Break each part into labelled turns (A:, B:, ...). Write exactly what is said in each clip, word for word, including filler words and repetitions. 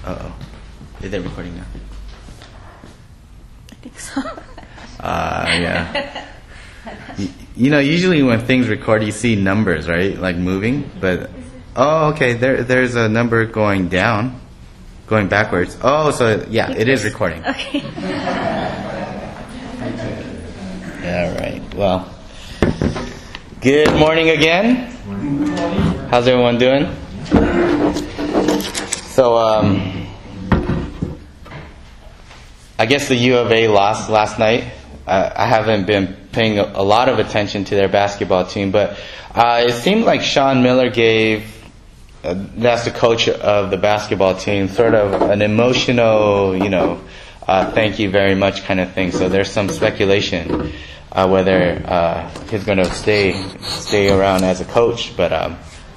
A: Uh-oh. Is it recording now?
B: I think so.
A: Uh, yeah. you, you know, usually when things record, you see numbers, right? Like moving. But, oh, okay, there, there's a number going down, going backwards. Oh, so, yeah, it is recording.
B: Okay.
A: All right, well, good morning again. How's everyone doing? So, um, I guess the U of A lost last night. Uh, I haven't been paying a, a lot of attention to their basketball team, but uh, it seemed like Sean Miller gave, uh, that's the coach of the basketball team, sort of an emotional, you know, uh, thank you very much kind of thing. So there's some speculation uh, whether uh, he's going to stay stay around as a coach, but um,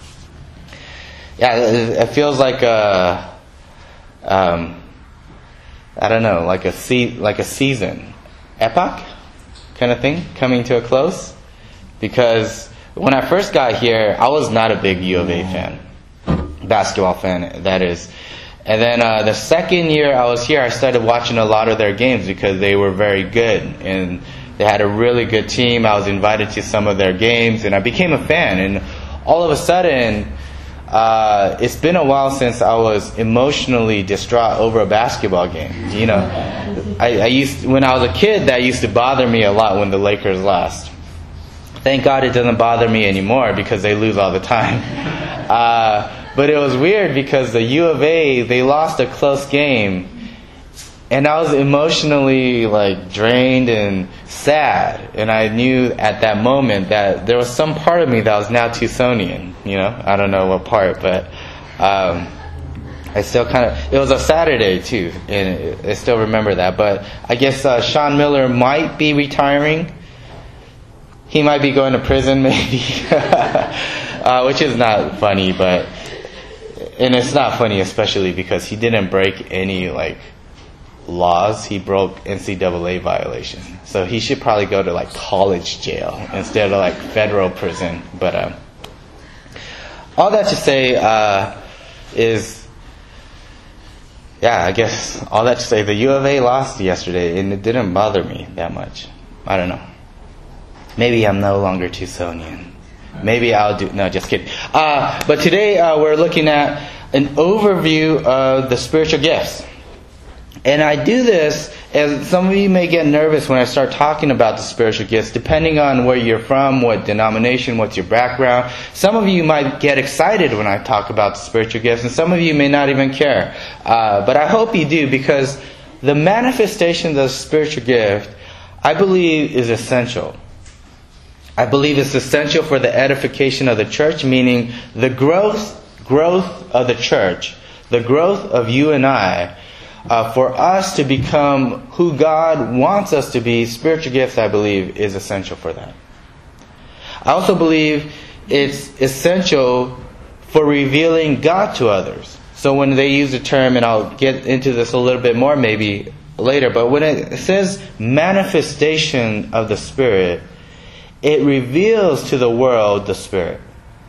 A: yeah, it, it feels like a, um, I don't know, like a se- like a season, epoch kind of thing coming to a close. Because when I first got here, I was not a big U of A fan, basketball fan, that is. And then uh, the second year I was here, I started watching a lot of their games because they were very good and they had a really good team. I was invited to some of their games and I became a fan. And all of a sudden, uh, it's been a while since I was emotionally distraught over a basketball game. You know, I, I used when I was a kid, that used to bother me a lot when the Lakers lost. Thank God it doesn't bother me anymore because they lose all the time. Uh, But it was weird because the U of A, they lost a close game. And I was emotionally like drained and sad. And I knew at that moment that there was some part of me that was now Tucsonian. You know, I don't know what part, but um, I still kind of, it was a Saturday too. And I still remember that. But I guess uh, Sean Miller might be retiring. He might be going to prison maybe. uh, which is not funny, but... And it's not funny, especially because he didn't break any like laws. He broke N C double A violation, so he should probably go to like college jail instead of like federal prison. But um, all that to say uh, is, yeah, I guess all that to say, the U of A lost yesterday, and it didn't bother me that much. I don't know. Maybe I'm no longer Tucsonian. Maybe I'll do... No, just kidding. Uh, but today uh, we're looking at an overview of the spiritual gifts. And I do this, as some of you may get nervous when I start talking about the spiritual gifts, depending on where you're from, what denomination, what's your background. Some of you might get excited when I talk about the spiritual gifts, and some of you may not even care. Uh, but I hope you do, because the manifestation of the spiritual gift, I believe, is essential. I believe it's essential for the edification of the church, meaning the growth growth of the church, the growth of you and I, uh, for us to become who God wants us to be. Spiritual gifts, I believe, is essential for that. I also believe it's essential for revealing God to others. So when they use the term, and I'll get into this a little bit more maybe later, but when it says manifestation of the Spirit, it reveals to the world the Spirit.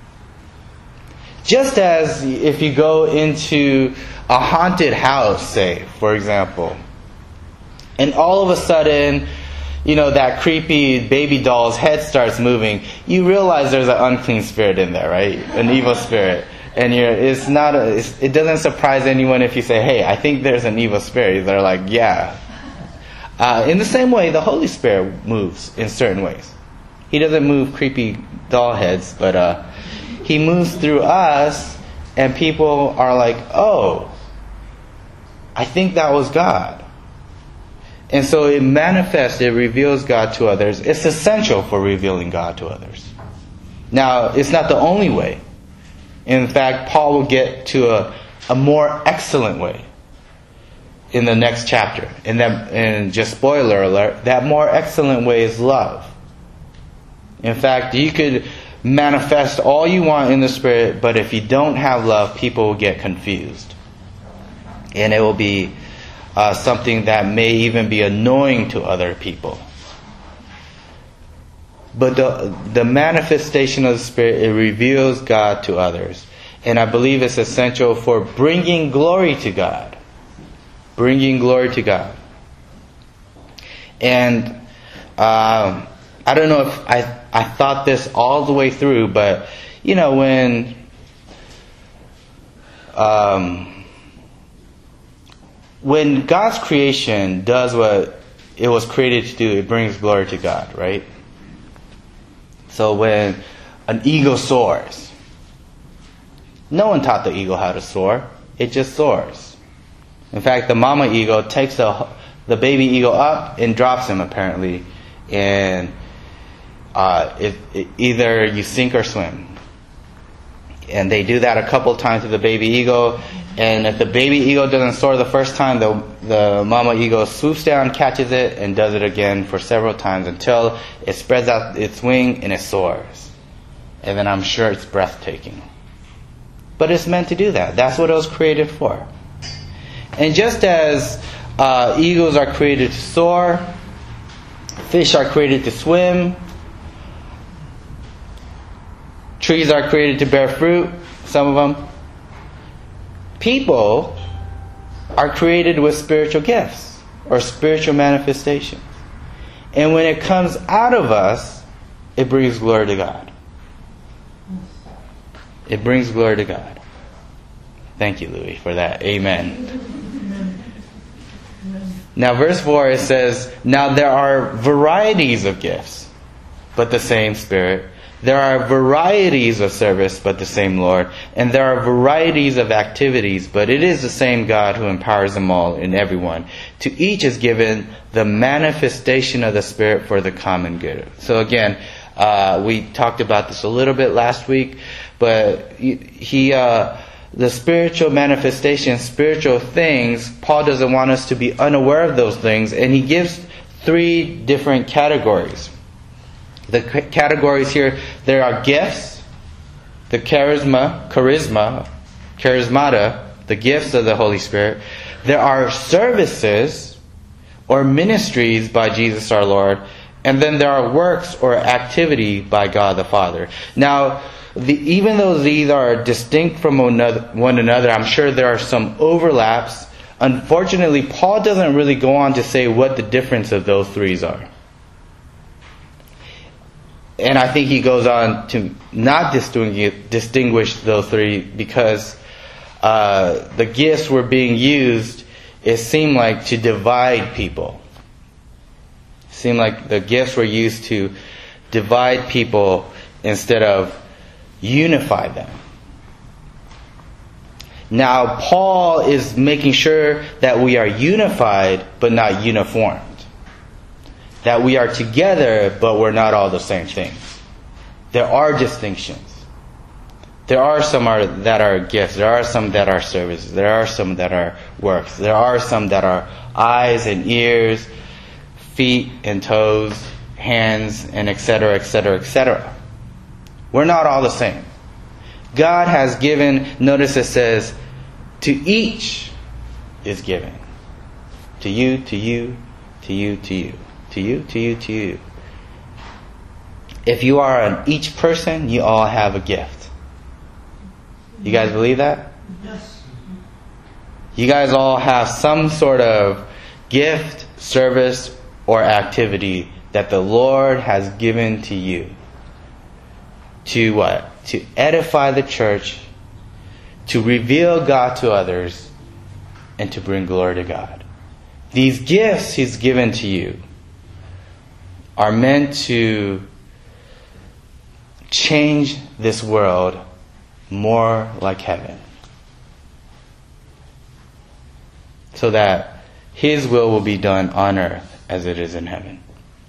A: Just as if you go into a haunted house, say, for example, and all of a sudden, you know, that creepy baby doll's head starts moving, you realize there's an unclean spirit in there, right? An evil spirit. And you're, it's not a, it's, it doesn't surprise anyone if you say, hey, I think there's an evil spirit. They're like, yeah. Uh, in the same way, the Holy Spirit moves in certain ways. He doesn't move creepy doll heads, but uh, He moves through us, and people are like, oh, I think that was God. And so it manifests, it reveals God to others. It's essential for revealing God to others. Now, it's not the only way. In fact, Paul will get to a, a more excellent way in the next chapter. And, that, and just spoiler alert, that more excellent way is love. In fact, you could manifest all you want in the Spirit, but if you don't have love, people will get confused. And it will be uh, something that may even be annoying to other people. But the, the manifestation of the Spirit, it reveals God to others. And I believe it's essential for bringing glory to God. bringing glory to God. And um, I don't know if I, I thought this all the way through, but, you know, when um, when God's creation does what it was created to do, it brings glory to God, right? So when an eagle soars, no one taught the eagle how to soar. It just soars. In fact, the mama eagle takes the, the baby eagle up and drops him, apparently. And uh, it, it, either you sink or swim. And they do that a couple times to the baby eagle. And if the baby eagle doesn't soar the first time, the, the mama eagle swoops down, catches it, and does it again for several times until it spreads out its wing and it soars. And then I'm sure it's breathtaking. But it's meant to do that. That's what it was created for. And just as uh, eagles are created to soar, fish are created to swim, trees are created to bear fruit, some of them, people are created with spiritual gifts or spiritual manifestations. And when it comes out of us, it brings glory to God. It brings glory to God. Thank you, Louis, for that. Amen. Now, verse four, it says, now there are varieties of gifts, but the same Spirit. There are varieties of service, but the same Lord. And there are varieties of activities, but it is the same God who empowers them all in everyone. To each is given the manifestation of the Spirit for the common good. So again, uh, we talked about this a little bit last week, but he, uh, the spiritual manifestation, spiritual things, Paul doesn't want us to be unaware of those things, and he gives three different categories. The categories here, there are gifts, the charisma, charisma, charismata, the gifts of the Holy Spirit. There are services or ministries by Jesus our Lord. And then there are works or activity by God the Father. Now, the, even though these are distinct from one another, one another, I'm sure there are some overlaps. Unfortunately, Paul doesn't really go on to say what the difference of those three are. And I think he goes on to not distinguish, distinguish those three because uh, the gifts were being used, it seemed like, to divide people. It seemed like the gifts were used to divide people instead of unify them. Now, Paul is making sure that we are unified but not uniformed. That we are together, but we're not all the same thing. There are distinctions. There are some are, that are gifts. There are some that are services. There are some that are works. There are some that are eyes and ears, feet and toes, hands, and et cetera, et cetera, et cetera. We're not all the same. God has given, notice it says, to each is given. To you, to you, to you, to you. To you, to you, to you. If you are an each person, you all have a gift. You guys believe that?
C: Yes.
A: You guys all have some sort of gift, service, or activity that the Lord has given to you. To what? To edify the church, to reveal God to others, and to bring glory to God. These gifts He's given to you are meant to change this world more like heaven. So that His will will be done on earth as it is in heaven.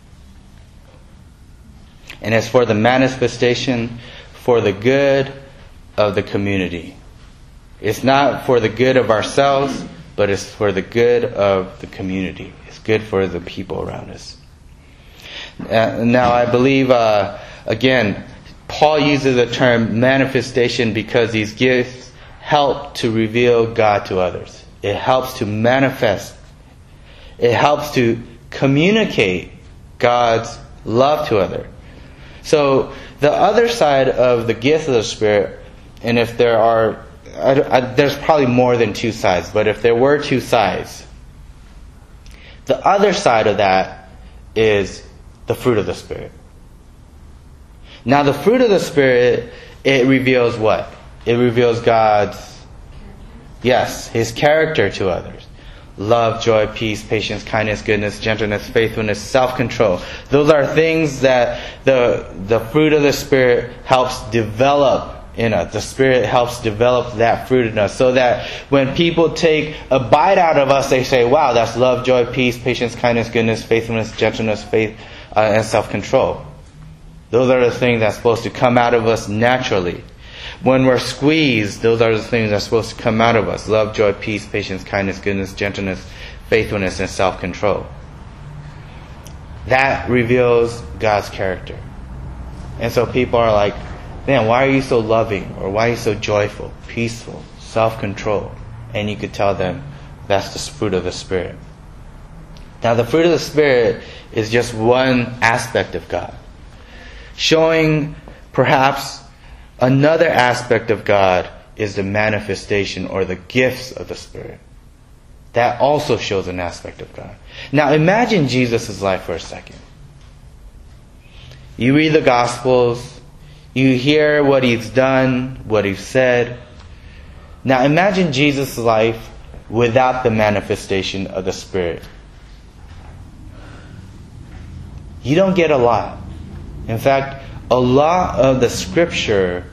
A: And as for the manifestation for the good of the community. It's not for the good of ourselves, but it's for the good of the community. It's good for the people around us. Uh, now, I believe, uh, again, Paul uses the term manifestation because these gifts help to reveal God to others. It helps to manifest. It helps to communicate God's love to others. So, the other side of the gift of the Spirit, and if there are, I, I, there's probably more than two sides, but if there were two sides, The other side of that is the fruit of the Spirit. Now the fruit of the Spirit, it reveals what? It reveals God's, yes, His character to others. Love, joy, peace, patience, kindness, goodness, gentleness, faithfulness, self-control. Those are things that the the fruit of the Spirit helps develop in us. The Spirit helps develop that fruit in us, so that when people take a bite out of us, they say, wow, that's love, joy, peace, patience, kindness, goodness, faithfulness, gentleness, faith, uh, and self-control. Those are the things that's supposed to come out of us naturally. When we're squeezed, those are the things that are supposed to come out of us. Love, joy, peace, patience, kindness, goodness, gentleness, faithfulness, and self-control. That reveals God's character. And so people are like, man, why are you so loving? Or why are you so joyful, peaceful, self-control? And you could tell them that's the fruit of the Spirit. Now the fruit of the Spirit is just one aspect of God, showing perhaps another aspect of God is the manifestation or the gifts of the Spirit. That also shows an aspect of God. Now imagine Jesus' life for a second. You read the Gospels, you hear what He's done, what He's said. Now imagine Jesus' life without the manifestation of the Spirit. You don't get a lot. In fact, a lot of the Scripture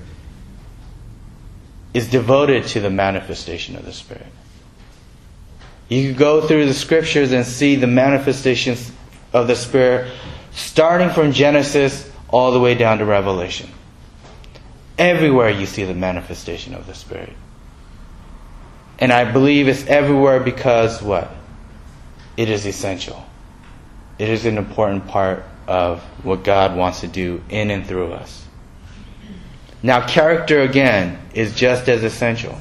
A: is devoted to the manifestation of the Spirit. You can go through the Scriptures and see the manifestations of the Spirit starting from Genesis all the way down to Revelation. Everywhere you see the manifestation of the Spirit. And I believe it's everywhere because what? It is essential. It is an important part of what God wants to do in and through us. Now, character, again, is just as essential.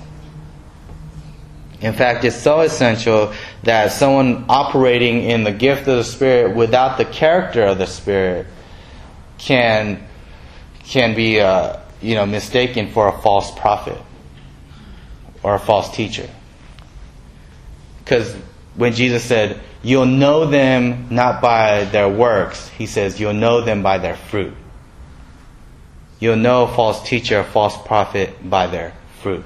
A: In fact, it's so essential that someone operating in the gift of the Spirit without the character of the Spirit can can be uh, you know mistaken for a false prophet or a false teacher. Because when Jesus said, you'll know them not by their works, He says, you'll know them by their fruit. You'll know a false teacher, a false prophet by their fruit.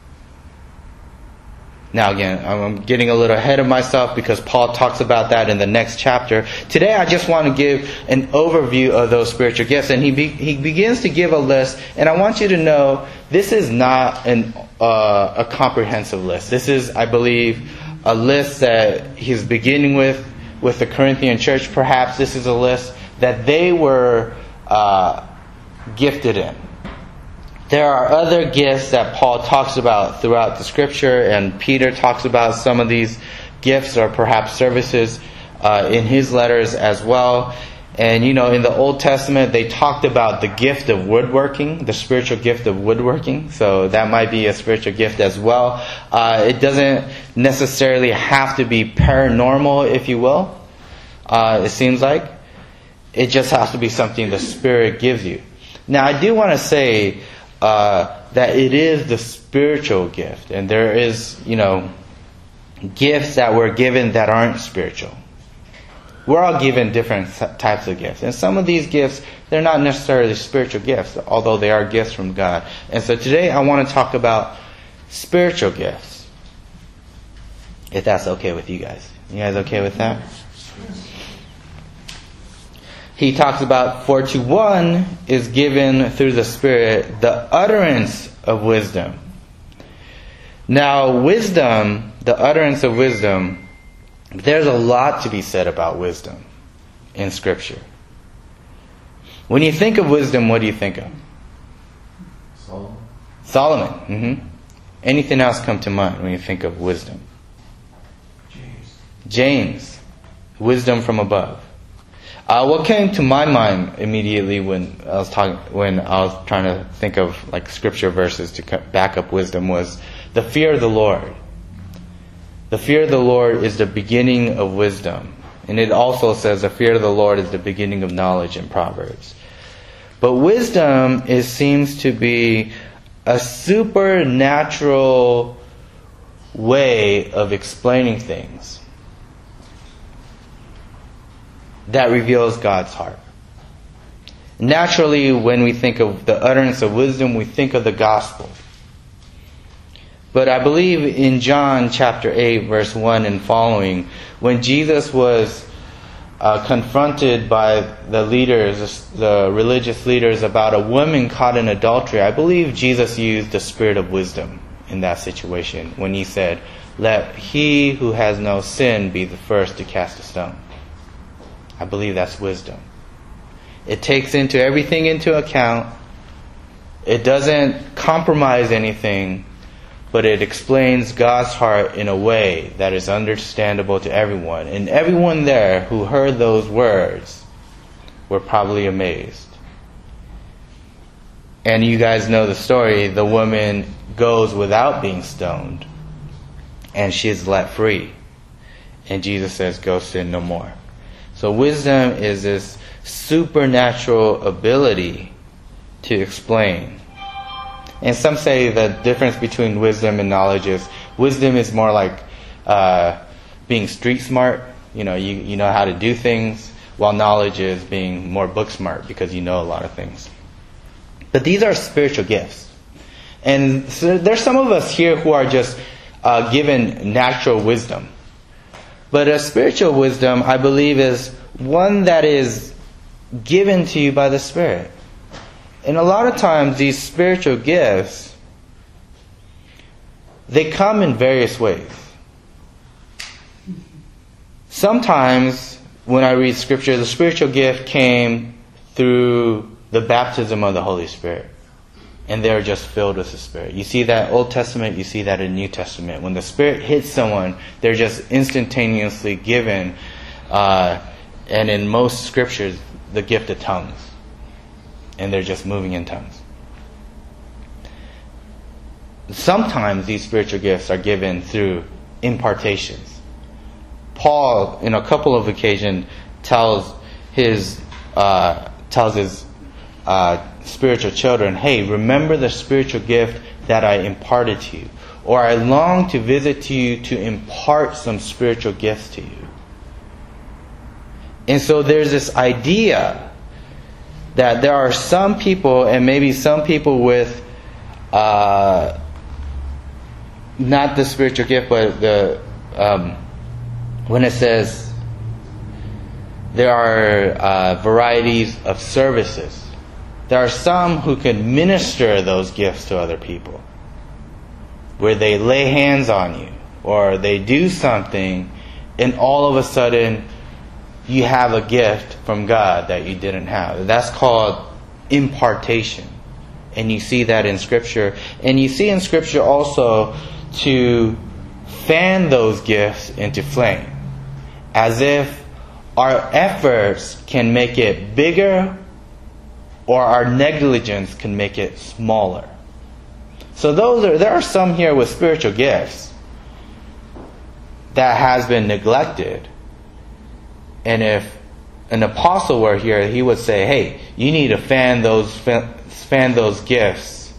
A: Now again, I'm getting a little ahead of myself because Paul talks about that in the next chapter. Today I just want to give an overview of those spiritual gifts. And he be, he begins to give a list. And I want you to know this is not an uh, a comprehensive list. This is, I believe, a list that he's beginning with with the Corinthian church. Perhaps this is a list that they were uh, gifted in. There are other gifts that Paul talks about throughout the Scripture, and Peter talks about some of these gifts or perhaps services uh, in his letters as well. And you know, in the Old Testament, they talked about the gift of woodworking, the spiritual gift of woodworking. So that might be a spiritual gift as well. Uh, it doesn't necessarily have to be paranormal, if you will. Uh, it seems like it just has to be something the Spirit gives you. Now, I do want to say uh, that it is the spiritual gift, and there is, you know, gifts that we're given that aren't spiritual. We're all given different types of gifts. And some of these gifts, they're not necessarily spiritual gifts, although they are gifts from God. And so today I want to talk about spiritual gifts. If that's okay with you guys. You guys okay with that? He talks about, for to one is given through the Spirit the utterance of wisdom. Now, wisdom, the utterance of wisdom, there's a lot to be said about wisdom in Scripture. When you think of wisdom, what do you think of?
C: Solomon.
A: Solomon. Mm-hmm. Anything else come to mind when you think of wisdom?
C: James.
A: James. Wisdom from above. Uh, what came to my mind immediately when I was talking, when I was trying to think of like Scripture verses to back up wisdom was the fear of the Lord. The fear of the Lord is the beginning of wisdom. And it also says the fear of the Lord is the beginning of knowledge in Proverbs. But wisdom is, seems to be a supernatural way of explaining things. that reveals God's heart. Naturally, when we think of the utterance of wisdom, we think of the gospel. But I believe in John chapter eight, verse one and following, when Jesus was uh, confronted by the leaders, the religious leaders, about a woman caught in adultery, I believe Jesus used the spirit of wisdom in that situation when he said, "Let he who has no sin be the first to cast a stone." I believe that's wisdom. It takes into everything into account. It doesn't compromise anything, but it explains God's heart in a way that is understandable to everyone. And everyone there who heard those words were probably amazed. And you guys know the story. The woman goes without being stoned, and she is let free. And Jesus says, "Go sin no more." So wisdom is this supernatural ability to explain. And some say the difference between wisdom and knowledge is wisdom is more like uh, being street smart. You know, you, you know how to do things, while knowledge is being more book smart because you know a lot of things. But these are spiritual gifts. And so there's some of us here who are just uh, given natural wisdom. But a spiritual wisdom, I believe, is one that is given to you by the Spirit. And a lot of times these spiritual gifts, they come in various ways. Sometimes when I read Scripture, the spiritual gift came through the baptism of the Holy Spirit. And they're just filled with the Spirit. You see that Old Testament, you see that in New Testament. When the Spirit hits someone, they're just instantaneously given, uh, and in most Scriptures, the gift of tongues. And they're just moving in tongues. Sometimes these spiritual gifts are given through impartations. Paul, in a couple of occasions, tells his uh, tells his uh, spiritual children, "Hey, remember the spiritual gift that I imparted to you, or I long to visit to you to impart some spiritual gifts to you." And so there's this idea that there are some people, and maybe some people with uh, not the spiritual gift, but the um, when it says there are uh, varieties of services, there are some who can minister those gifts to other people, where they lay hands on you, or they do something, and all of a sudden you have a gift from God that you didn't have. That's called impartation. And you see that in Scripture. And you see in Scripture also to fan those gifts into flame. As if our efforts can make it bigger, or our negligence can make it smaller. So those are there are some here with spiritual gifts that has been neglected. And if an apostle were here, he would say, "Hey, you need to fan those fan those gifts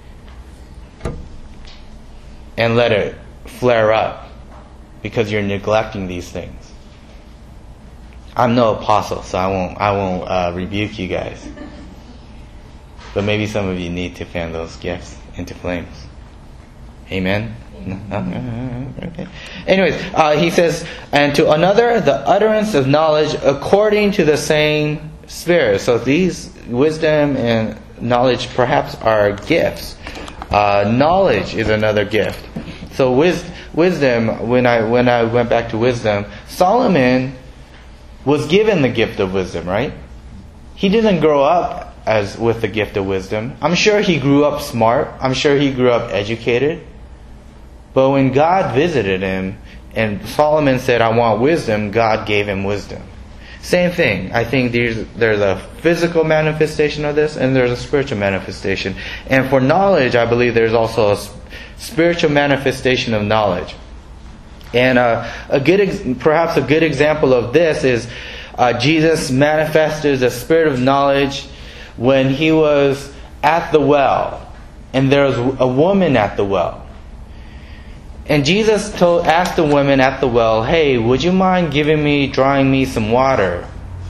A: and let it flare up, because you're neglecting these things." I'm no apostle, so I won't I won't uh, rebuke you guys. But maybe some of you need to fan those gifts into flames. Amen? Okay. Anyways, uh, he says, "And to another, the utterance of knowledge according to the same Spirit." So these wisdom and knowledge perhaps are gifts. Uh, knowledge is another gift. So wis- wisdom, when I when I went back to wisdom, Solomon was given the gift of wisdom, right? He didn't grow up as with the gift of wisdom. I'm sure he grew up smart. I'm sure he grew up educated. But when God visited him and Solomon said, "I want wisdom," God gave him wisdom. Same thing. I think there's, there's a physical manifestation of this, and there's a spiritual manifestation. And for knowledge, I believe there's also a spiritual manifestation of knowledge. And uh, a good, ex- perhaps a good example of this is uh, Jesus manifested the spirit of knowledge when he was at the well, and there was a woman at the well. And Jesus told, asked the woman at the well, "Hey, would you mind giving me, drawing me some water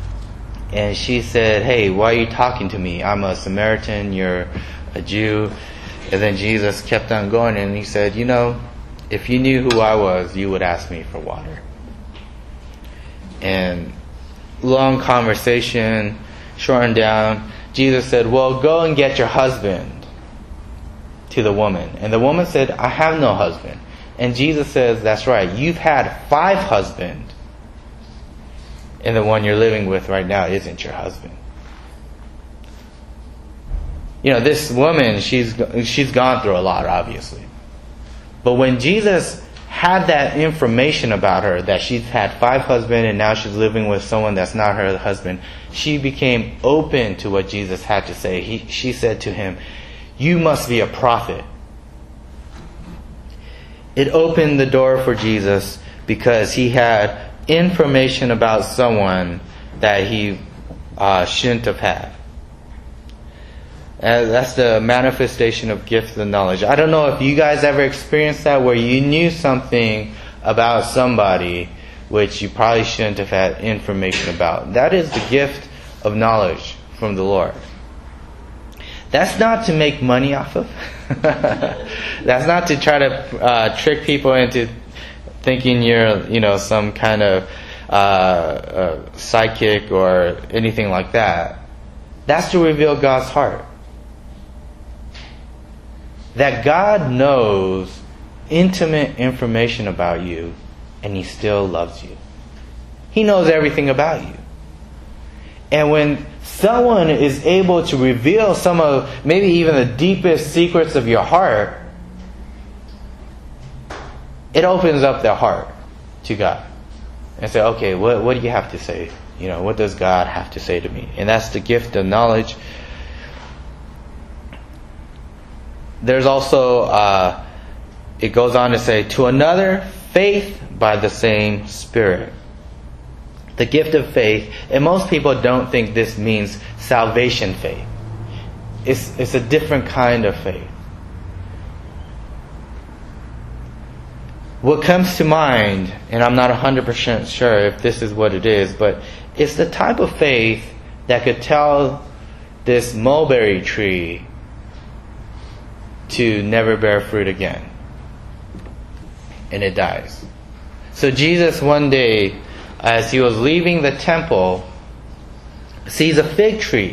A: And she said, hey, why are you talking to me? I'm a Samaritan, you're a Jew. And then Jesus kept on going, and he said, you know, if you knew who I was, you would ask me for water. And long conversation, shortened down, Jesus said, well, go and get your husband, to the woman. And the woman said, I have no husband. And Jesus says, that's right, you've had five husbands, and the one you're living with right now isn't your husband. You know, this woman, she's she's gone through a lot, obviously. But when Jesus had that information about her, that she's had five husbands and now she's living with someone that's not her husband, she became open to what Jesus had to say. He, she said to him, you must be a prophet. It opened the door for Jesus because he had information about someone that he uh, shouldn't have had. And that's the manifestation of gifts and knowledge. I don't know if you guys ever experienced that, where you knew something about somebody which you probably shouldn't have had information about. That is the gift of knowledge from the Lord. That's not to make money off of. That's not to try to uh, trick people into thinking you're, you know, some kind of uh, uh, psychic or anything like that. That's to reveal God's heart. That God knows intimate information about you, and He still loves you. He knows everything about you. And when someone is able to reveal some of, maybe even the deepest secrets of your heart, it opens up their heart to God. And say, okay, what, what do you have to say? You know, what does God have to say to me? And that's the gift of knowledge. There's also, uh, it goes on to say, to another, faith by the same Spirit. The gift of faith, and most people don't think this means salvation faith. It's, it's a different kind of faith. What comes to mind, and I'm not one hundred percent sure if this is what it is, but it's the type of faith that could tell this mulberry tree to never bear fruit again. And it dies. So Jesus one day, as He was leaving the temple, sees a fig tree.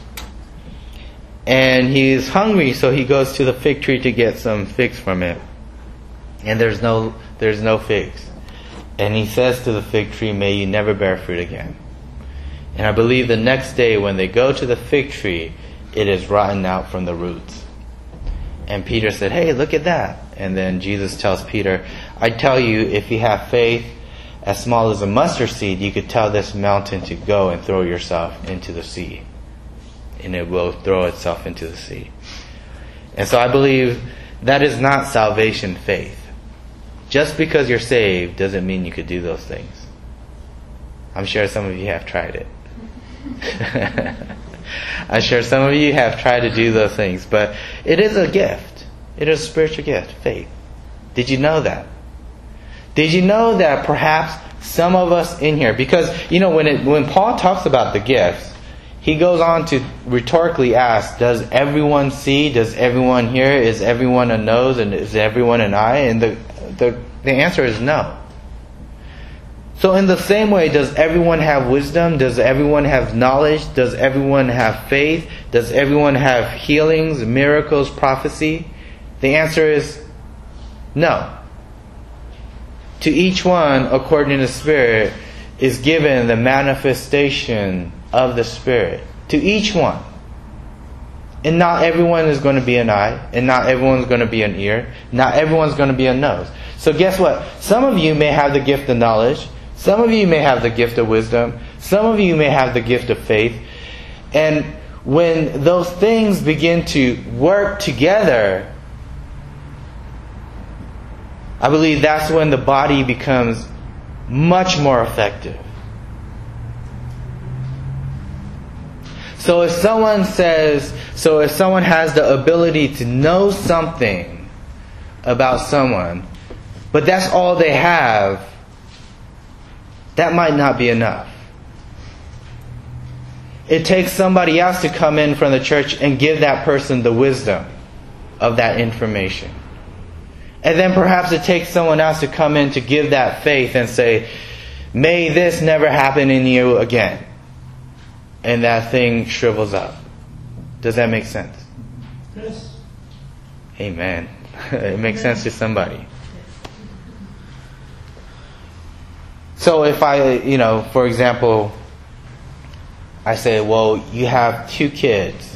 A: And he's hungry, so he goes to the fig tree to get some figs from it. And there's no there's no figs. And He says to the fig tree, may you never bear fruit again. And I believe the next day when they go to the fig tree, it is rotten out from the roots. And Peter said, hey, look at that. And then Jesus tells Peter, I tell you, if you have faith as small as a mustard seed, you could tell this mountain to go and throw yourself into the sea. And it will throw itself into the sea. And so I believe that is not salvation faith. Just because you're saved doesn't mean you could do those things. I'm sure some of you have tried it. I'm sure some of you have tried to do those things. But it is a gift. It is a spiritual gift, faith. Did you know that? Did you know that perhaps some of us in here, because, you know, when it, when Paul talks about the gifts, he goes on to rhetorically ask, does everyone see? Does everyone hear? Is everyone a nose? And is everyone an eye? And the, the, the answer is no. So in the same way, does everyone have wisdom? Does everyone have knowledge? Does everyone have faith? Does everyone have healings, miracles, prophecy? The answer is no. To each one, according to the Spirit, is given the manifestation of the Spirit. To each one. And not everyone is going to be an eye. And not everyone's going to be an ear. Not everyone's going to be a nose. So guess what? Some of you may have the gift of knowledge. Some of you may have the gift of wisdom. Some of you may have the gift of faith. And when those things begin to work together, I believe that's when the body becomes much more effective. So if someone says, so if someone has the ability to know something about someone, but that's all they have, that might not be enough. It takes somebody else to come in from the church and give that person the wisdom of that information. And then perhaps it takes someone else to come in to give that faith and say, may this never happen in you again. And that thing shrivels up. Does that make sense?
C: Yes.
A: Amen. It makes sense to somebody. So if I, you know, for example, I say, well, you have two kids,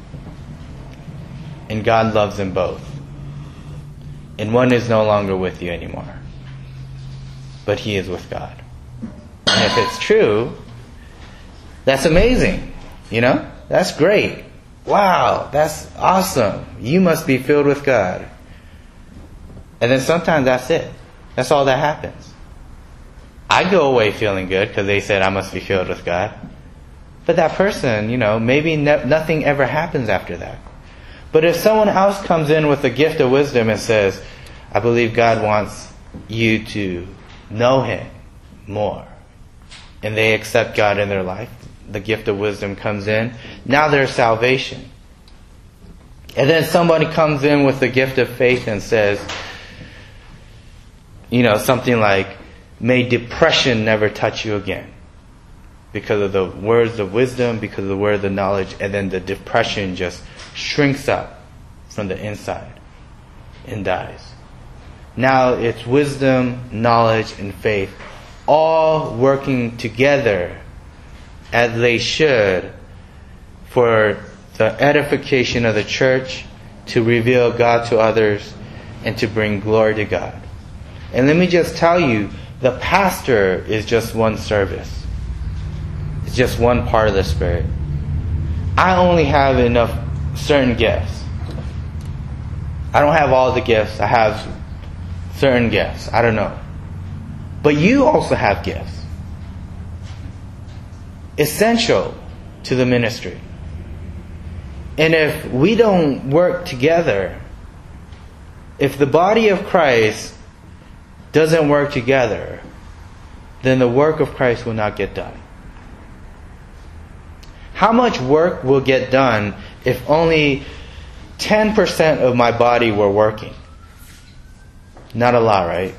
A: and God loves them both. And one is no longer with you anymore, but he is with God. And if it's true, that's amazing. You know? That's great. Wow, that's awesome. You must be filled with God. And then sometimes that's it. That's all that happens. I go away feeling good because they said I must be filled with God. But that person, you know, maybe ne- nothing ever happens after that. But if someone else comes in with the gift of wisdom and says, I believe God wants you to know Him more, and they accept God in their life, the gift of wisdom comes in, now there's salvation. And then somebody comes in with the gift of faith and says, you know, something like, may depression never touch you again. Because of the words of wisdom, because of the words of knowledge, and then the depression just shrinks up from the inside and dies. Now it's wisdom, knowledge, and faith all working together as they should for the edification of the church, to reveal God to others, and to bring glory to God. And let me just tell you, the pastor is just one service. It's just one part of the Spirit. I only have enough certain gifts. I don't have all the gifts. I have certain gifts. I don't know. But you also have gifts. Essential to the ministry. And if we don't work together, if the body of Christ doesn't work together, then the work of Christ will not get done. How much work will get done if only ten percent of my body were working? Not a lot, right?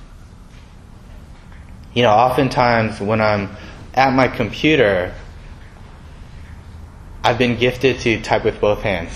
A: You know, oftentimes when I'm at my computer, I've been gifted to type with both hands.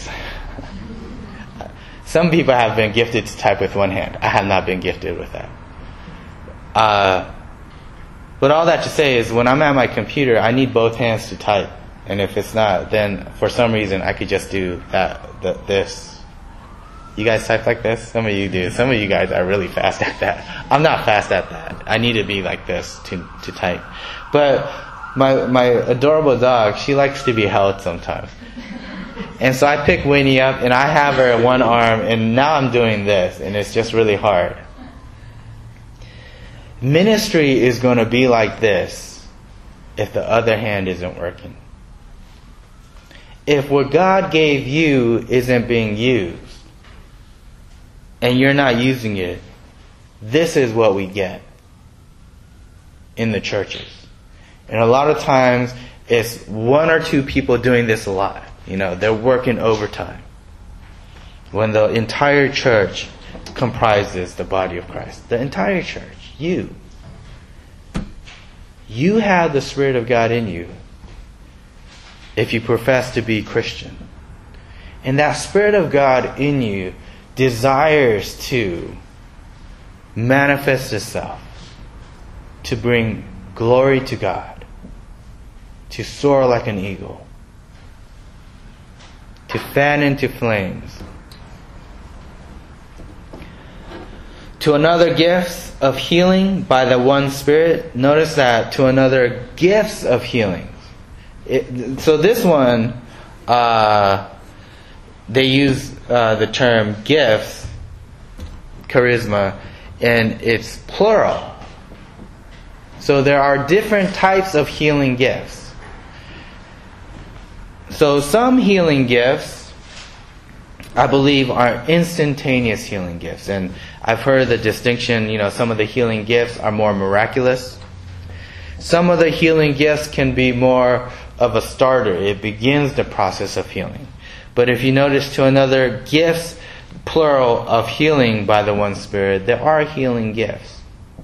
A: Some people have been gifted to type with one hand. I have not been gifted with that. Uh, but all that to say is, when I'm at my computer, I need both hands to type. And if it's not, then for some reason I could just do that, the, this. You guys type like this? Some of you do. Some of you guys are really fast at that. I'm not fast at that. I need to be like this to to type. But my my adorable dog, she likes to be held sometimes. And so I pick Winnie up and I have her at one arm, and now I'm doing this, and it's just really hard. Ministry is going to be like this if the other hand isn't working. If what God gave you isn't being used, and you're not using it, this is what we get in the churches. And a lot of times, it's one or two people doing this a lot. You know, they're working overtime. When the entire church comprises the body of Christ. The entire church. You. You have the Spirit of God in you if you profess to be Christian. And that Spirit of God in you desires to manifest itself, to bring glory to God, to soar like an eagle, to fan into flames. To another, gifts of healing by the one Spirit. Notice that. To another, gifts of healings. It, so this one, uh, they use uh, the term gifts, charisma, and it's plural. So there are different types of healing gifts. So some healing gifts, I believe, are instantaneous healing gifts. And I've heard the distinction, you know, some of the healing gifts are more miraculous. Some of the healing gifts can be more of a starter. It begins the process of healing. But if you notice, to another, gifts, plural, of healing by the one Spirit, there are healing gifts.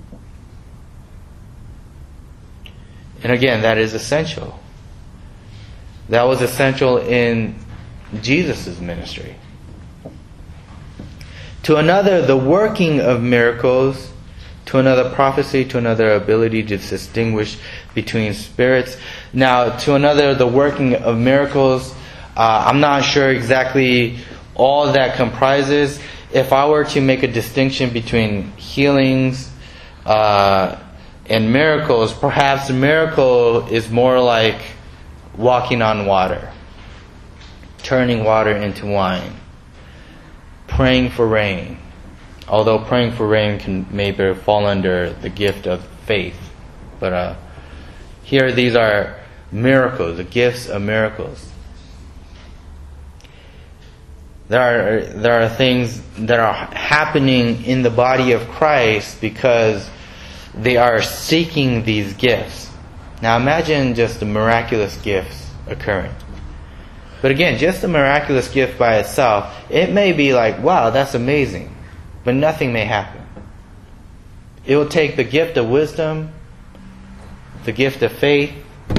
A: And again, that is essential. That was essential in Jesus' ministry. To another, the working of miracles. To another, prophecy. To another, ability to distinguish between spirits. Now, to another, the working of miracles. Uh, I'm not sure exactly all that comprises. If I were to make a distinction between healings uh, and miracles, perhaps a miracle is more like walking on water, turning water into wine, praying for rain. Although praying for rain can maybe fall under the gift of faith. But uh, here these are miracles, the gifts of miracles. There are, there are things that are happening in the body of Christ because they are seeking these gifts. Now imagine just the miraculous gifts occurring. But again, just the miraculous gift by itself, it may be like, wow, that's amazing. But nothing may happen. It will take the gift of wisdom, the gift of faith,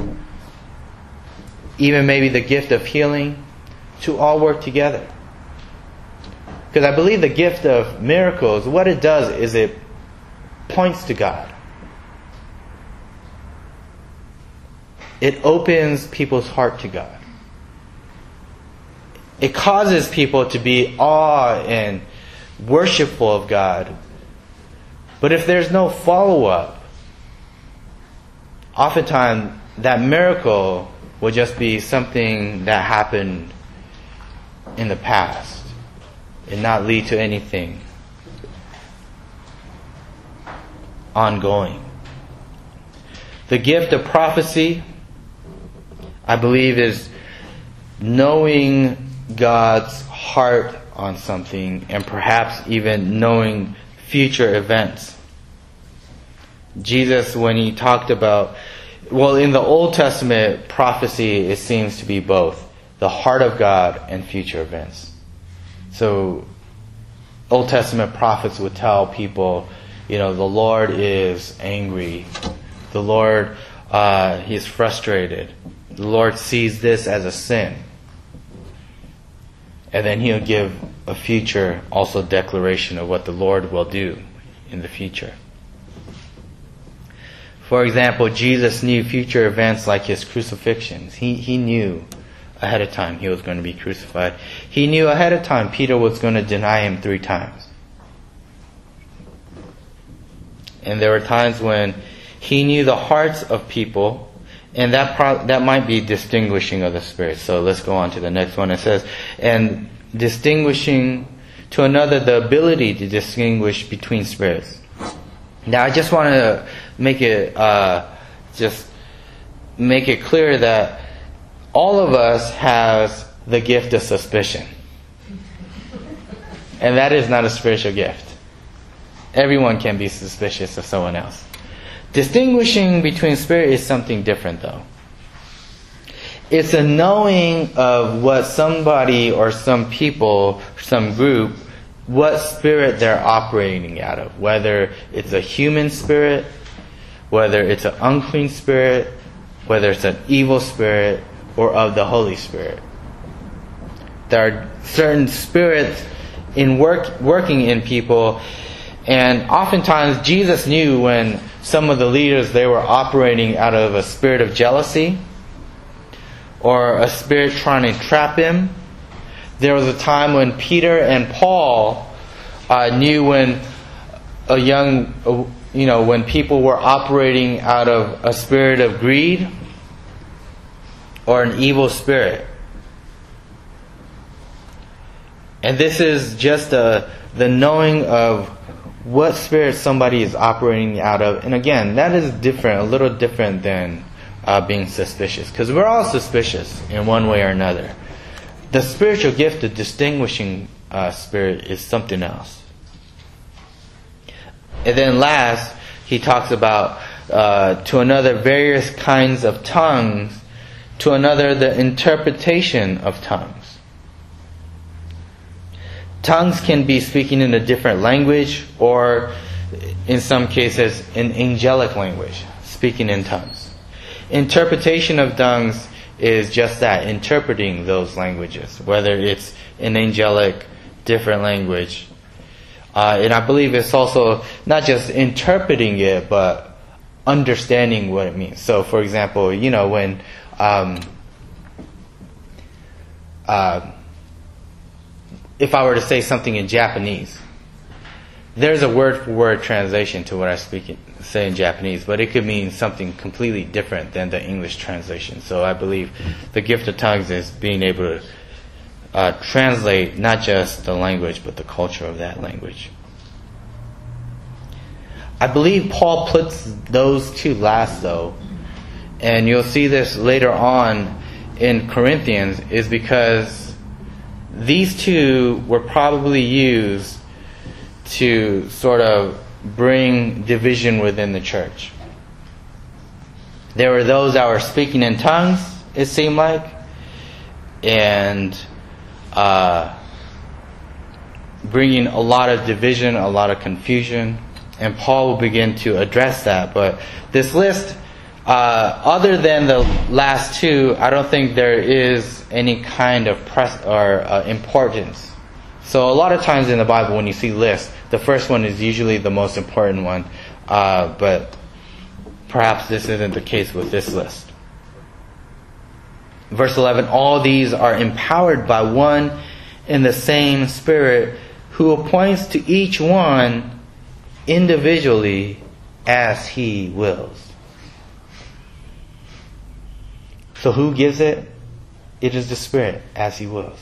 A: even maybe the gift of healing, to all work together. Because I believe the gift of miracles, what it does is it points to God. It opens people's heart to God. It causes people to be awe and worshipful of God. But if there's no follow-up, oftentimes that miracle will just be something that happened in the past and not lead to anything ongoing. The gift of prophecy, I believe, is knowing God's heart on something and perhaps even knowing future events. Jesus, when he talked about, well, in the Old Testament, prophecy, it seems to be both the heart of God and future events. So Old Testament prophets would tell people, you know, the Lord is angry. The Lord, uh, he is frustrated. The Lord sees this as a sin. And then he'll give a future also declaration of what the Lord will do in the future. For example, Jesus knew future events like his crucifixions. He, he knew ahead of time he was going to be crucified. He knew ahead of time Peter was going to deny him three times. And there were times when he knew the hearts of people. And that pro- that might be distinguishing of the Spirit. So let's go on to the next one. It says, and distinguishing to another the ability to distinguish between spirits. Now I just want to make it uh, just make it clear that all of us has the gift of suspicion. And that is not a spiritual gift. Everyone can be suspicious of someone else. Distinguishing between spirit is something different, though. It's a knowing of what somebody or some people, some group, what spirit they're operating out of. Whether it's a human spirit, whether it's an unclean spirit, whether it's an evil spirit, or of the Holy Spirit. There are certain spirits in work working in people. And oftentimes Jesus knew when some of the leaders, they were operating out of a spirit of jealousy or a spirit trying to trap him. There was a time when Peter and Paul uh, knew when a young, uh, you know, when people were operating out of a spirit of greed or an evil spirit. And this is just a, the knowing of what spirit somebody is operating out of. And again, that is different, a little different than uh, being suspicious. Because we're all suspicious in one way or another. The spiritual gift of distinguishing uh, spirit is something else. And then last, he talks about uh, to another various kinds of tongues To another, the interpretation of tongues. Tongues can be speaking in a different language, or in some cases, an angelic language, speaking in tongues. Interpretation of tongues is just that, interpreting those languages, whether it's an angelic, different language. Uh, and I believe it's also not just interpreting it, but understanding what it means. So, for example, you know, when um, uh, if I were to say something in Japanese, there's a word-for-word translation to what I speak in, say in Japanese, but it could mean something completely different than the English translation. So I believe the gift of tongues is being able to uh, translate not just the language, but the culture of that language. I believe Paul puts those two last, though, and you'll see this later on in Corinthians, is because these two were probably used to sort of bring division within the church. There were those that were speaking in tongues, it seemed like, and uh, bringing a lot of division, a lot of confusion. And Paul will begin to address that. But this list, uh, other than the last two, I don't think there is any kind of press or uh, importance. So a lot of times in the Bible, when you see lists, the first one is usually the most important one. Uh, but perhaps this isn't the case with this list. Verse eleven, all these are empowered by one and the same Spirit, who appoints to each one individually as He wills. So who gives it? It is the Spirit as He wills.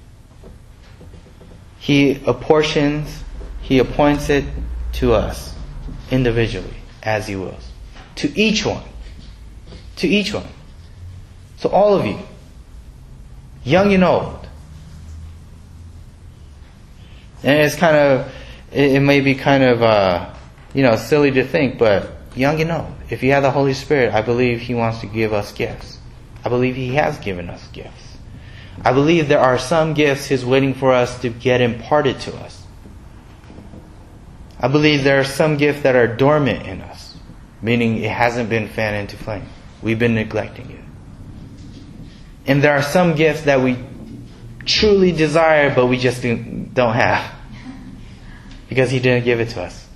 A: He apportions, He appoints it to us individually as He wills. To each one. To each one. So all of you, young and old. And it's kind of, it, it may be kind of, uh, you know, silly to think, but young and old, if you have the Holy Spirit, I believe He wants to give us gifts. I believe He has given us gifts. I believe there are some gifts He's waiting for us to get imparted to us. I believe there are some gifts that are dormant in us, meaning it hasn't been fanned into flame. We've been neglecting it. And there are some gifts that we truly desire, but we just don't have, because He didn't give it to us.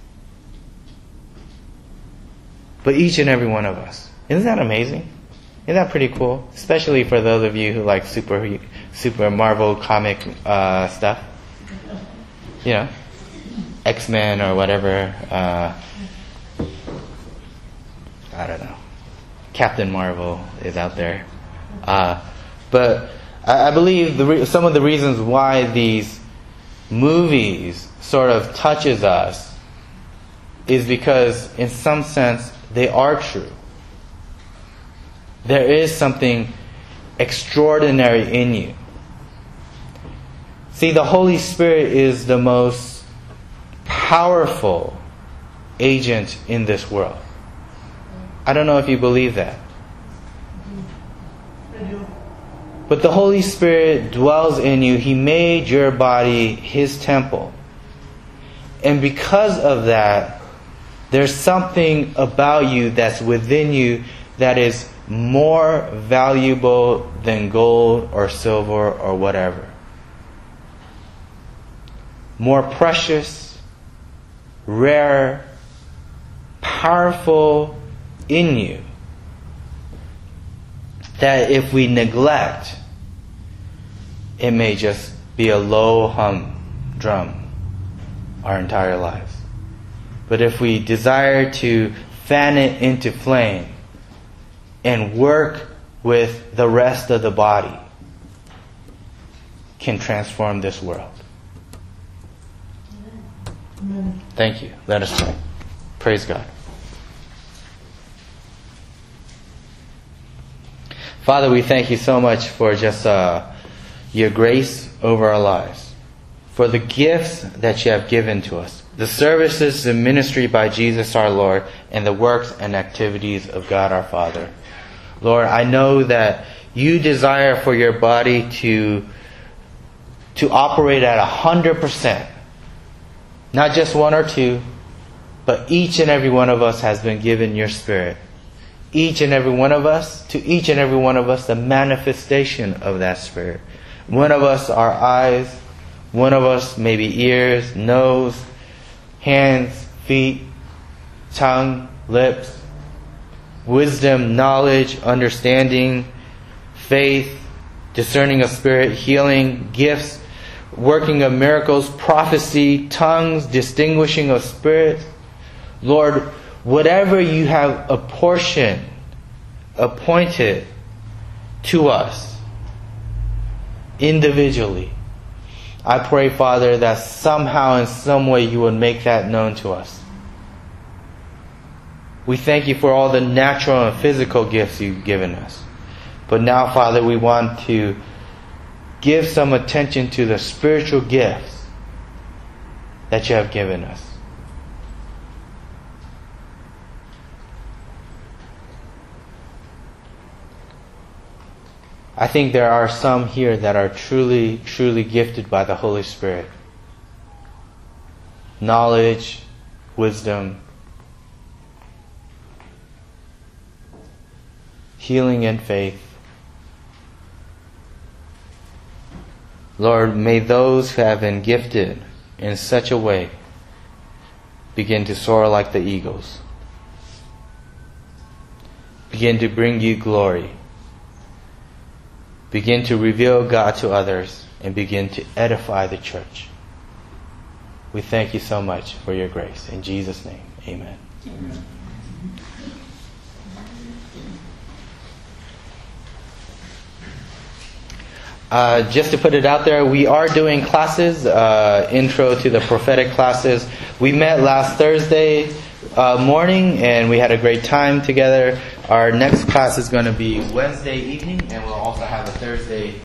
A: But each and every one of us. Isn't that amazing? Isn't that pretty cool? Especially for those of you who like super super Marvel comic uh, stuff. You know, X-Men or whatever. Uh, I don't know. Captain Marvel is out there. Uh, but I, I believe the re- some of the reasons why these movies sort of touches us is because in some sense they are true. There is something extraordinary in you. See, the Holy Spirit is the most powerful agent in this world. I don't know if you believe that. But the Holy Spirit dwells in you. He made your body His temple. And because of that, there's something about you that's within you that is more valuable than gold or silver or whatever. More precious, rare, powerful in you. That if we neglect, it may just be a low hum drum our entire lives. But if we desire to fan it into flame and work with the rest of the body, can transform this world. Amen. Thank you. Let us pray. Praise God. Father, we thank You so much for just uh, Your grace over our lives, for the gifts that You have given to us, the services and ministry by Jesus our Lord, and the works and activities of God our Father. Lord, I know that You desire for your body to, to operate at one hundred percent. Not just one or two, but each and every one of us has been given your Spirit. Each and every one of us, to each and every one of us, the manifestation of that Spirit. One of us, our eyes. One of us, maybe ears, nose, hands, feet, tongue, lips. Wisdom, knowledge, understanding, faith, discerning of spirit, healing, gifts, working of miracles, prophecy, tongues, distinguishing of spirits. Lord, whatever you have apportioned, appointed to us individually, I pray, Father, that somehow in some way you would make that known to us. We thank you for all the natural and physical gifts you've given us. But now, Father, we want to give some attention to the spiritual gifts that you have given us. I think there are some here that are truly, truly gifted by the Holy Spirit. Knowledge, wisdom, healing and faith. Lord, may those who have been gifted in such a way begin to soar like the eagles. Begin to bring you glory. Begin to reveal God to others and begin to edify the church. We thank you so much for your grace. In Jesus' name, amen. Amen. Uh, just to put it out there, we are doing classes, uh, intro to the prophetic classes. We met last Thursday uh, morning and we had a great time together. Our next class is going to be Wednesday evening, and we'll also have a Thursday